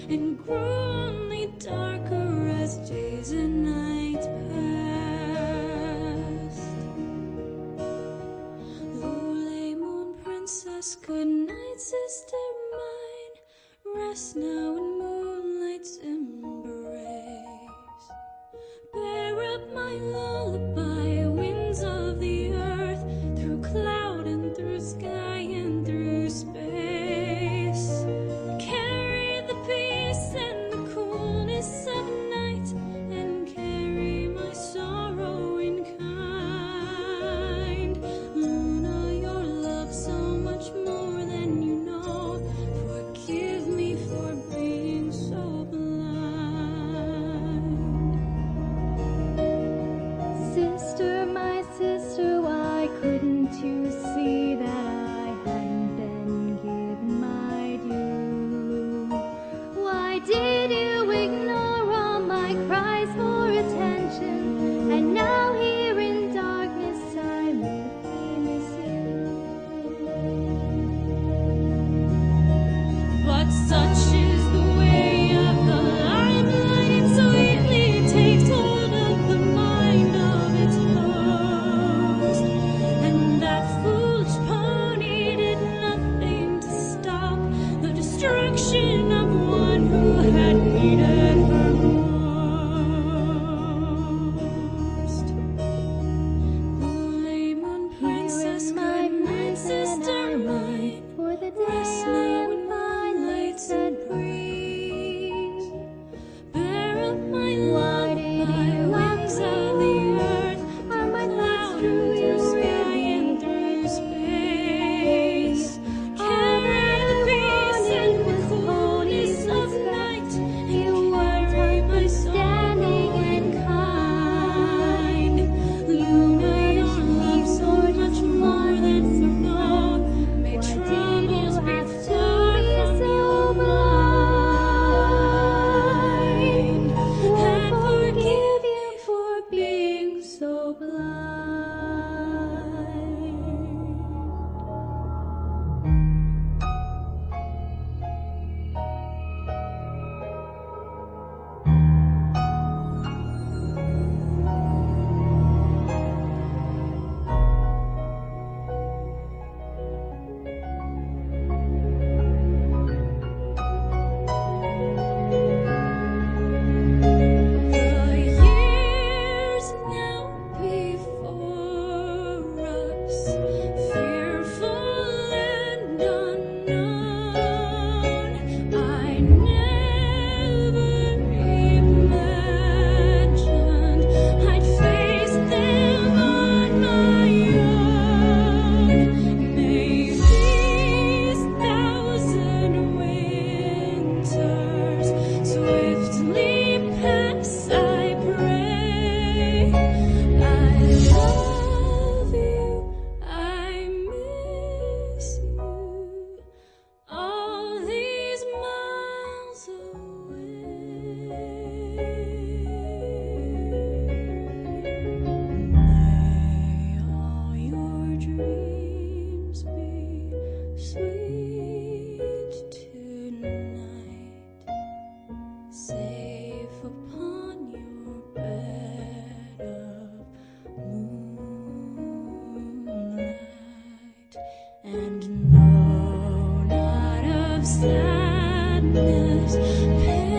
and grew only darker as days and nights passed. Lule moon princess, good night, sister mine. Rest now in moonlight's embrace. Bear up my lullaby, winds of the earth, through cloud and through sky and through space. Carry the peace and the coolness of night, and carry my sorrow in kind. Luna, your love so much more than you know. Forgive me for being so blind. Sister, my sister, why couldn't you see that I hadn't been given my due? Why did you ignore all my cries for attention? And now here in darkness I really miss you. But such is the way of the limelight, it sweetly takes hold of the mind of its host. And that foolish pony did nothing to stop the destruction of one who had needed her most. Lule moon princess, good night, sister mine. For the Rest day now in moonlight's embrace. Bear up my lullaby, winds of the earth, are my thoughts cloud through and through your sky and through space. Carry the peace and the coolness of night, and carry my sorrow in kind. Luna, your love so much more than you know. May troubles be far from your mind, and forgive you for being so blind. The years now before us, fearful and unknown, I never imagined I'd face them on my own. May these thousand winters swiftly pass, I pray. I love you, I miss you, all these miles away. May all your dreams be sweet tonight, safe upon your bed of moonlight, and know not of sadness,